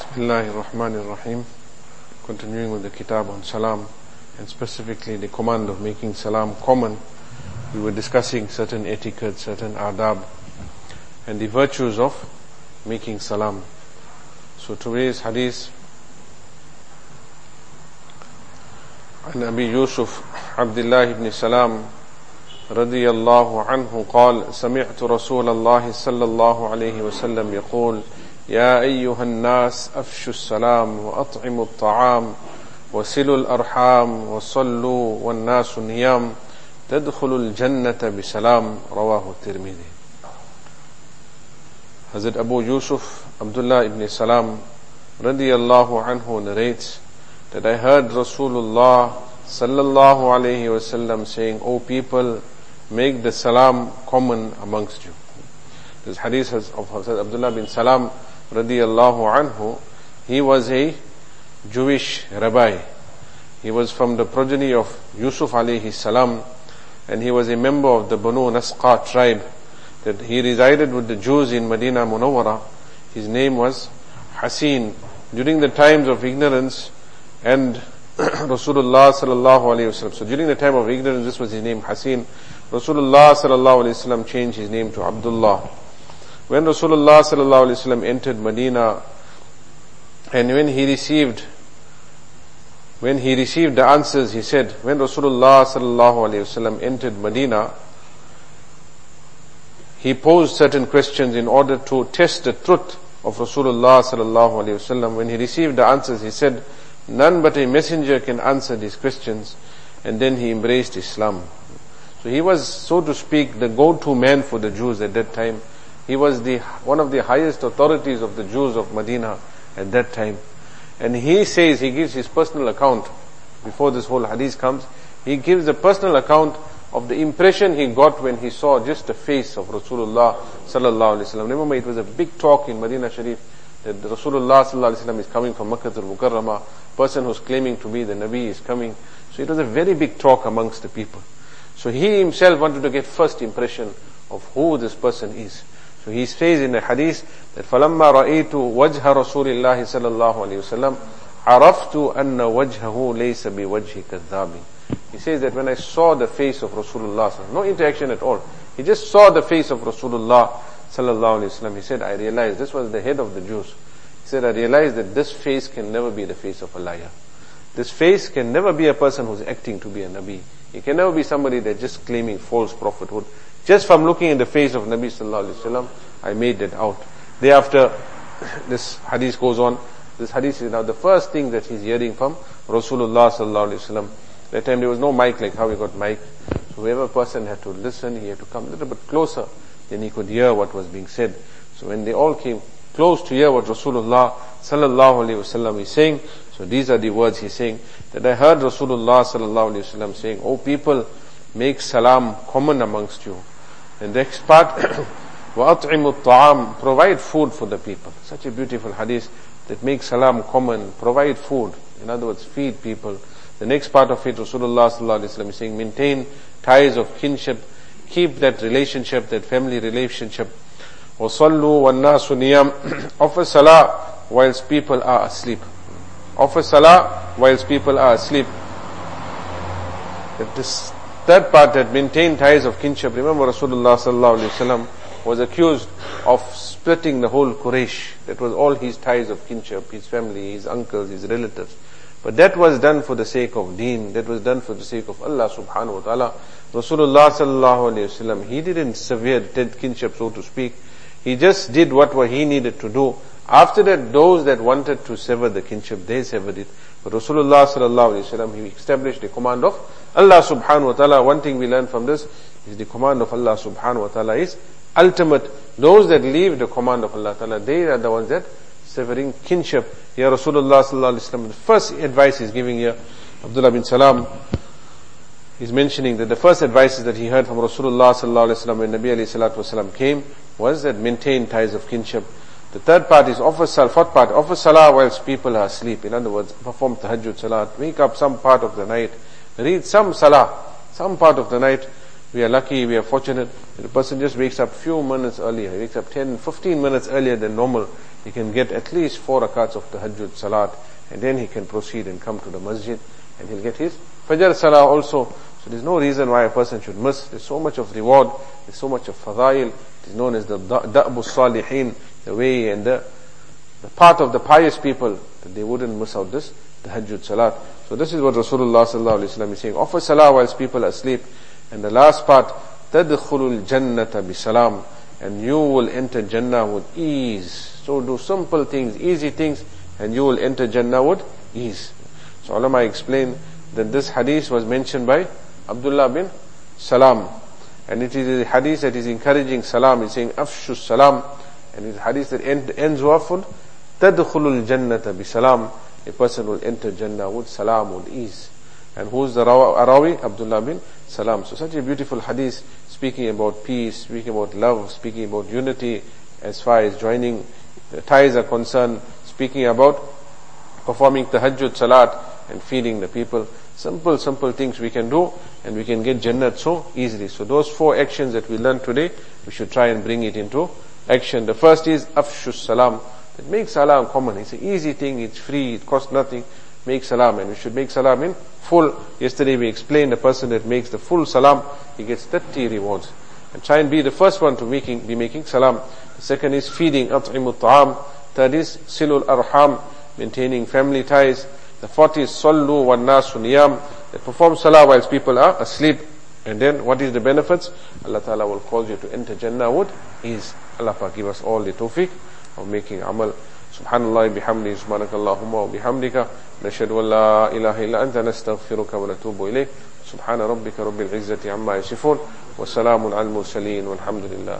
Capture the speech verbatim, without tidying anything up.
Bismillahir Rahmanir Rahim. Continuing with the Kitab on Salam, and specifically the command of making Salam common. We were discussing certain etiquette, certain adab, and the virtues of making Salam. So today's hadith, عن أبي يوسف عبد الله بن سلام رضي الله عنه قال سمعت رسول الله صلى الله عليه وسلم يقول يا أيها الناس أفشوا السلام وأطعموا الطعام وصلوا الأرحام وصلوا والناس نيام تدخلوا الجنة بسلام رواه الترمذي. Hazrat Abu Yusuf Abdullah ibn Salam radiyallahu anhu narrates that I heard Rasulullah sallallahu alayhi wasallam saying, O people, make the salam common amongst you. This hadith of Hazrat Abdullah bin Salam radiyallahu anhu. He was a Jewish rabbi. He was from the progeny of Yusuf alayhi salam, and he was a member of the Banu Nasqa tribe. That he resided with the Jews in Medina Munawwara. His name was Hasin. During the times of ignorance and Rasulullah sallallahu alayhi wasallam. So during the time of ignorance, this was his name, Hasin. Rasulullah sallallahu alayhi wasallam changed his name to Abdullah. When Rasulullah sallallahu alayhi wasallam entered Medina, and when he received, when he received the answers, he said, when Rasulullah sallallahu alayhi wasallam entered Medina, he posed certain questions in order to test the truth of Rasulullah sallallahu alayhi wasallam. When he received the answers, he said, none but a messenger can answer these questions. And then he embraced Islam. So he was, so to speak, the go-to man for the Jews at that time. He was the one of the highest authorities of the Jews of Medina at that time. And he says, he gives his personal account, before this whole hadith comes, he gives a personal account of the impression he got when he saw just the face of Rasulullah sallallahu alaihi wasallam. Remember, it was a big talk in Medina Sharif that Rasulullah sallallahu alaihi wasallam is coming from Makkah al-Mukarramah. Person who's claiming to be the Nabi is coming. So it was a very big talk amongst the people. So he himself wanted to get first impression of who this person is. So he says in the hadith that فَلَمَّا رَأَيْتُ وَجْهَ رَسُولِ اللَّهِ صَلَى اللَّهُ عَلَيْهِ وسلم عَرَفْتُ أَنَّ وَجْهَهُ لَيْسَ بِوَجْهِ كَذَّابٍ. He says that when I saw the face of Rasulullah, no interaction at all, he just saw the face of Rasulullah sallallahu alaihi wasallam, he said, I realized, this was the head of the Jews, he said, I realized that this face can never be the face of a liar. This face can never be a person who's acting to be a Nabi. He can never be somebody that's just claiming false prophethood. Just from looking in the face of Nabi sallallahu alaihi wasallam, I made that out. Thereafter, this hadith goes on. This hadith is now the first thing that he's hearing from Rasulullah sallallahu alaihi wasallam. That time there was no mic like how we got mic. So whoever person had to listen, he had to come a little bit closer, then he could hear what was being said. So when they all came close to hear what Rasulullah sallallahu alaihi wasallam is saying, so these are the words he's saying, that I heard Rasulullah sallallahu alaihi wasallam saying, O people, make salam common amongst you. And the next part, وَأَطْعِمُوا الطَّعَامِ, provide food for the people. Such a beautiful hadith that makes salam common, provide food. In other words, feed people. The next part of it, Rasulullah sallallahu alaihi wasallam is saying, maintain ties of kinship, keep that relationship, that family relationship. وَصَلُّوا وَالنَّاسُ نِيَامٍ, offer salah whilst people are asleep. Offer salah whilst people are asleep. That this third part, that maintain ties of kinship. Remember, Rasulullah sallallahu alaihi wasallam was accused of splitting the whole Quraysh. That was all his ties of kinship, his family, his uncles, his relatives. But that was done for the sake of deen. That was done for the sake of Allah subhanahu wa ta'ala. Rasulullah sallallahu alayhi wasallam, he didn't sever that kinship, so to speak. He just did what he needed to do. After that, those that wanted to sever the kinship, they severed it. But Rasulullah sallallahu alayhi wasallam, he established the command of Allah subhanahu wa ta'ala. One thing we learn from this is the command of Allah subhanahu wa ta'ala is ultimate. Those that leave the command of Allah ta'ala, they are the ones that severing kinship. Here Rasulullah sallallahu alaihi wasallam, the first advice he's giving here, Abdullah bin Salam, he's mentioning that the first advice that he heard from Rasulullah sallallahu alaihi wasallam when Nabi alayhi salatu wasallam came was that maintain ties of kinship. The third part is offer salah, fourth part, offer salah whilst people are asleep. In other words, perform tahajjud salah, wake up some part of the night, read some salah, some part of the night. We are lucky, we are fortunate that a person just wakes up few minutes earlier. He wakes up ten, fifteen minutes earlier than normal. he can get at least four rakats of tahajjud salat, and then he can proceed and come to the masjid, and he'll get his fajr salah also. So there's no reason why a person should miss. There's so much of reward, there's so much of fadail. It is known as the da'bu salihin, the way and the, the part of the pious people, that they wouldn't miss out this tahajjud salat. So this is what Rasulullah sallallahu alaihi wasallam is saying. Offer salah whilst people are asleep. And the last part, tadkhulul jannata bisalam, and you will enter Jannah with ease. So do simple things, easy things, and you will enter Jannah with ease. So ulama explain that this hadith was mentioned by Abdullah bin Salam, and it is a hadith that is encouraging salam. It's saying afshu salam, and it's a hadith that end, ends off with tadkhulul jannata bisalam. A person will enter Jannah with salam, with ease. And who's the Arawi? Abdullah bin Salam. So such a beautiful hadith, speaking about peace, speaking about love, speaking about unity as far as joining the ties are concerned, speaking about performing tahajjud salat and feeding the people. Simple, simple things we can do, and we can get Jannat so easily. So those four actions that we learned today, we should try and bring it into action. The first is afshu salam. That makes salam common. It's an easy thing, it's free, it costs nothing. Make salam, and we should make salam in full. Yesterday we explained the person that makes the full salam, he gets thirty rewards. And try and be the first one to making, be making salam. The second is feeding, at'imu ta'am. Third is silul arham, maintaining family ties. The fourth is sallu wan nasu niyam, that perform salah whilst people are asleep. And then what is the benefits? Allah Ta'ala will cause you to enter Jannah with ease. Allah Ta'ala give us all the tawfiq of making amal. Subhanallah bihamdi, subhanakallahumma wa bihamdika, nashhadu an la ilaha illa anta, nastaghfiruka wa natubu ilayk. Subhana rabbika rabbil izzati amma yasifun, wa salamun al mursaleen, walhamdulillah.